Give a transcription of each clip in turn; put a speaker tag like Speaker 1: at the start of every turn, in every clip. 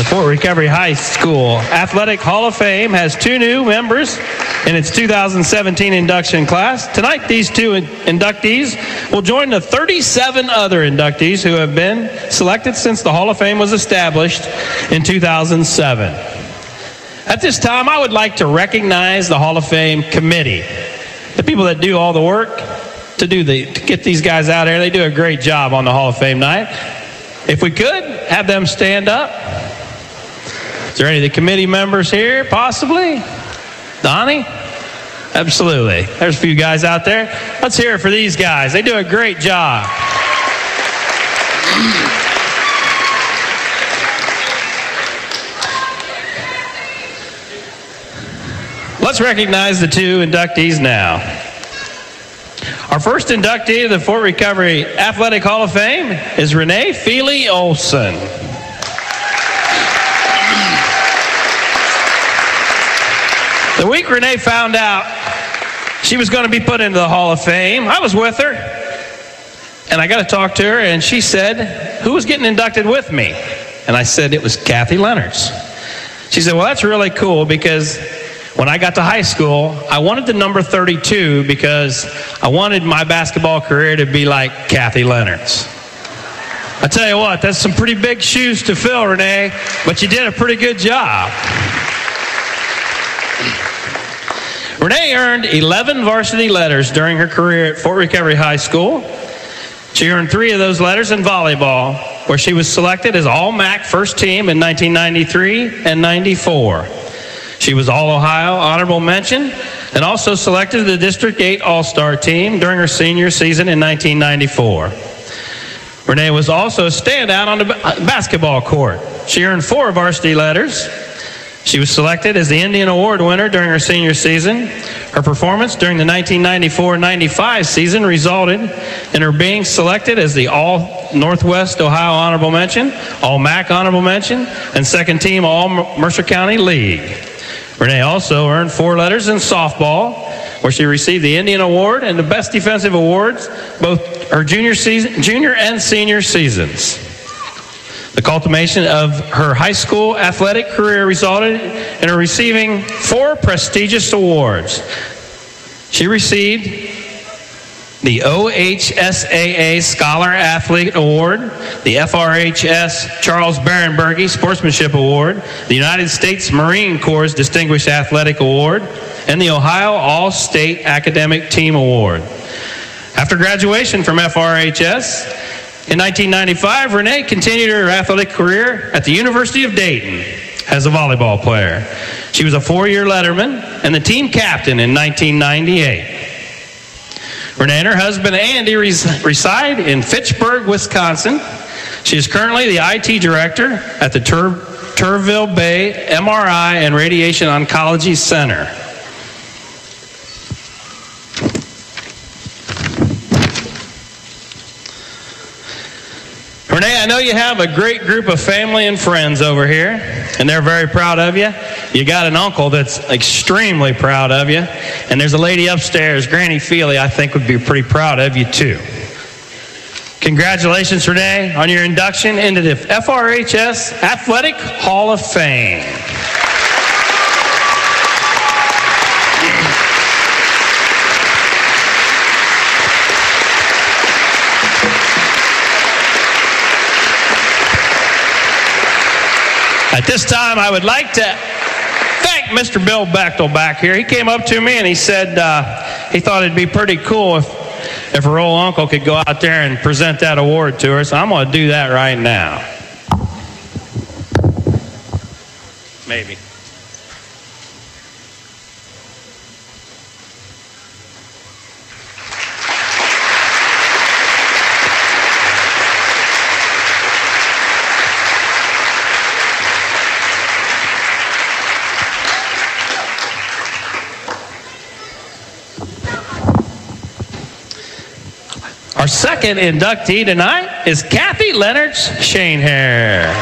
Speaker 1: The Fort Recovery High School Athletic Hall of Fame has 2 new members in its 2017 induction class. Tonight, these 2 inductees will join the 37 other inductees who have been selected since the Hall of Fame was established in 2007. At this time, I would like to recognize the Hall of Fame committee, the people that do all the work to get these guys out here. They do a great job on the Hall of Fame night. If we could, have them stand up. Is there any of the committee members here, possibly? Donnie? Absolutely. There's a few guys out there. Let's hear it for these guys. They do a great job. Let's recognize the 2 inductees now. Our first inductee of the Fort Recovery Athletic Hall of Fame is Renee Feely Olson. The week Renee found out she was going to be put into the Hall of Fame, I was with her, and I got to talk to her, and she said, who was getting inducted with me? And I said, it was Kathy Leonards. She said, well, that's really cool because when I got to high school, I wanted the number 32 because I wanted my basketball career to be like Kathy Leonard's. I tell you what, that's some pretty big shoes to fill, Renee, but you did a pretty good job. Renee earned 11 varsity letters during her career at Fort Recovery High School. She earned 3 of those letters in volleyball, where she was selected as All-MAC first team in 1993 and 94. She was All-Ohio honorable mention and also selected to the District 8 All-Star team during her senior season in 1994. Renee was also a standout on the basketball court. She earned 4 varsity letters. She was selected as the Indian Award winner during her senior season. Her performance during the 1994-95 season resulted in her being selected as the All-Northwest Ohio Honorable Mention, All-MAC Honorable Mention, and second team All-Mercer County League. Renee also earned 4 letters in softball, where she received the Indian Award and the Best Defensive Awards both her junior and senior seasons. The culmination of her high school athletic career resulted in her receiving 4 prestigious awards. She received the OHSAA Scholar Athlete Award, the FRHS Charles Barenberge Sportsmanship Award, the United States Marine Corps Distinguished Athletic Award, and the Ohio All-State Academic Team Award. After graduation from FRHS, in 1995, Renee continued her athletic career at the University of Dayton as a volleyball player. She was a 4-year letterman and the team captain in 1998. Renee and her husband Andy reside in Fitchburg, Wisconsin. She is currently the IT director at the Turville Bay MRI and Radiation Oncology Center. Renee, I know you have a great group of family and friends over here, and they're very proud of you. You got an uncle that's extremely proud of you, and there's a lady upstairs, Granny Feely, I think would be pretty proud of you too. Congratulations, Renee, on your induction into the FRHS Athletic Hall of Fame. At this time, I would like to thank Mr. Bill Bechtel back here. He came up to me and he said he thought it'd be pretty cool if her old uncle could go out there and present that award to her. So I'm going to do that right now. Maybe. Our second inductee tonight is Kathy Leonards Shanehair.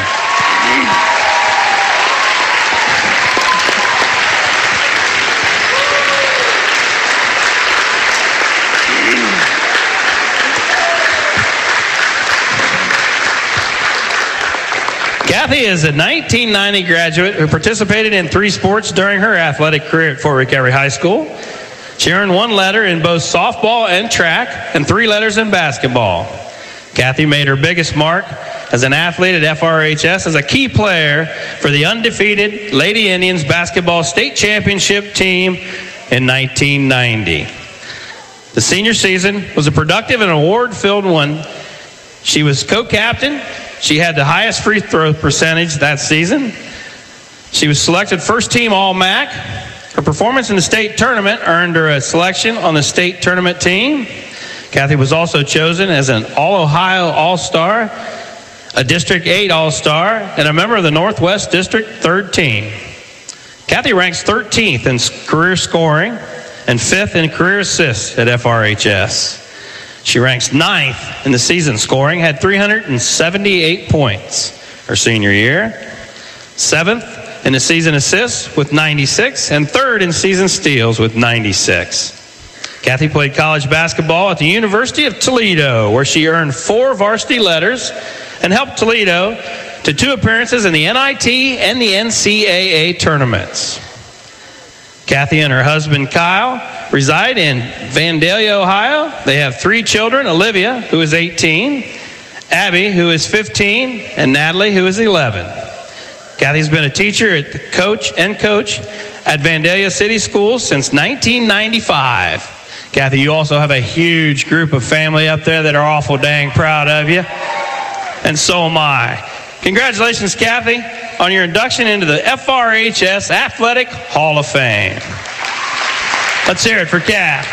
Speaker 1: Kathy is a 1990 graduate who participated in 3 sports during her athletic career at Fort Recovery High School. She earned 1 letter in both softball and track and 3 letters in basketball. Kathy made her biggest mark as an athlete at FRHS as a key player for the undefeated Lady Indians basketball state championship team in 1990. The senior season was a productive and award-filled one. She was co-captain. She had the highest free throw percentage that season. She was selected first team All-MAC. Her performance in the state tournament earned her a selection on the state tournament team. Kathy was also chosen as an All-Ohio All-Star, a District 8 All-Star, and a member of the Northwest District 3rd team. Kathy ranks 13th in career scoring and 5th in career assists at FRHS. She ranks 9th in the season scoring, had 378 points her senior year, 7th in the season assists with 96, and 3rd in season steals with 96. Kathy played college basketball at the University of Toledo, where she earned 4 varsity letters and helped Toledo to 2 appearances in the NIT and the NCAA tournaments. Kathy and her husband, Kyle, reside in Vandalia, Ohio. They have 3 children, Olivia, who is 18, Abby, who is 15, and Natalie, who is 11. Kathy's been a teacher at coach at Vandalia City Schools since 1995. Kathy, you also have a huge group of family up there that are awful dang proud of you. And so am I. Congratulations, Kathy, on your induction into the FRHS Athletic Hall of Fame. Let's hear it for Kath.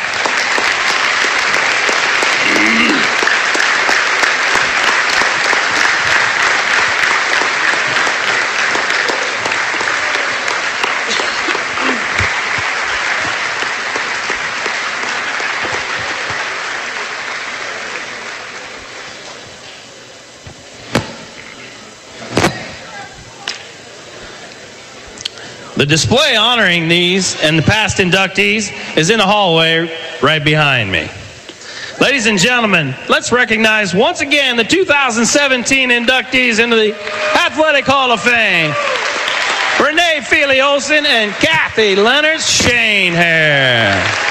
Speaker 1: The display honoring these and the past inductees is in the hallway right behind me. Ladies and gentlemen, let's recognize once again the 2017 inductees into the Athletic Hall of Fame. Renee Feely Olson and Kathy Leonard Shanehair.